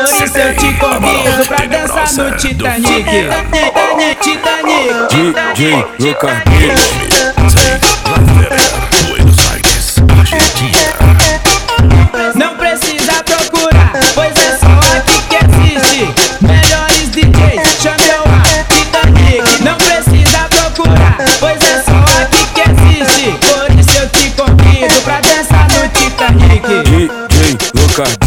isso eu te convido pra dançar no Titanic. DJ Lucas Buenos Aires, Argentina. Não precisa procurar, pois é só aqui que existe melhores DJs, chame eu a Titanic. Não precisa procurar, pois é só aqui que existe. Por isso eu te convido pra dançar no Titanic. DJ Lucas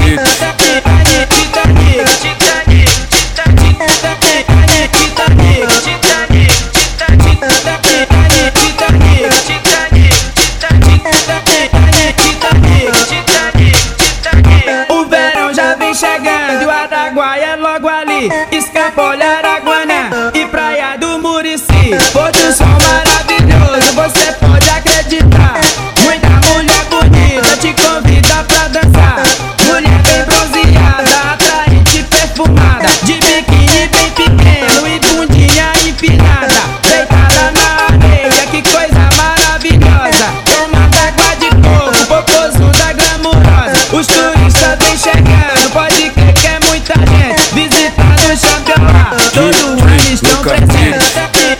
O verão já vem chegando e o Araguaia é logo ali. Escapola, Araguana e Praia do Murici. Pôr do sol maravilhoso, você pode acreditar. Muita mulher bonita te convida pra dançar. Mulher bem bronzeada, atraente, perfumada, de biquíni bem pequeno e bundinha empinada, deitada na areia, que coisa maravilhosa. Tomando água de coco, popozuda glamurosa. Os turistas vem chegando, pode crer que é muita gente visitando o Xambioá. Todo ano estão presentes.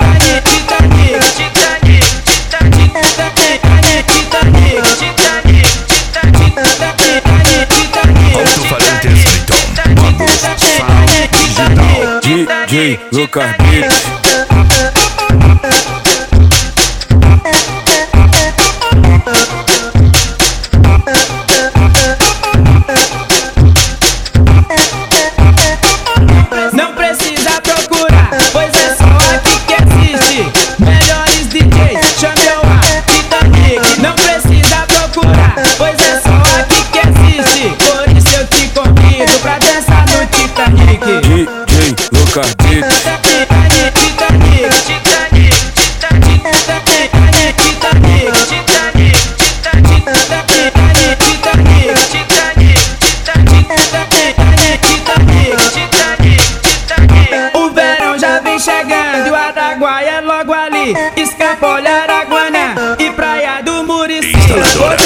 Alto-falantes Triton, Bambus, Sound Digital. DJ Lucas Não precisa procurar, pois é só aqui que existe melhores DJs, chame eu a Titanic. Não precisa procurar, pois é só aqui que existe. Por isso eu te convido pra dançar no Titanic. DJ Lucas O verão já vem chegando e o Araguaia é logo ali. Escapola, Araguana e Praia do Murici. Instaladora